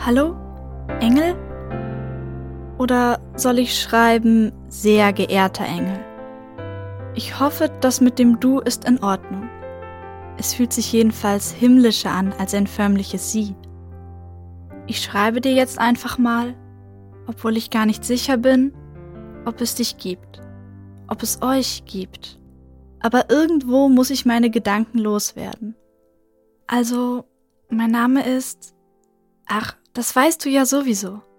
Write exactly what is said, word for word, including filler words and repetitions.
Hallo? Engel? Oder soll ich schreiben, sehr geehrter Engel? Ich hoffe, das mit dem Du ist in Ordnung. Es fühlt sich jedenfalls himmlischer an als ein förmliches Sie. Ich schreibe dir jetzt einfach mal, obwohl ich gar nicht sicher bin, ob es dich gibt, ob es euch gibt. Aber irgendwo muss ich meine Gedanken loswerden. Also, mein Name ist... Ach, das weißt du ja sowieso.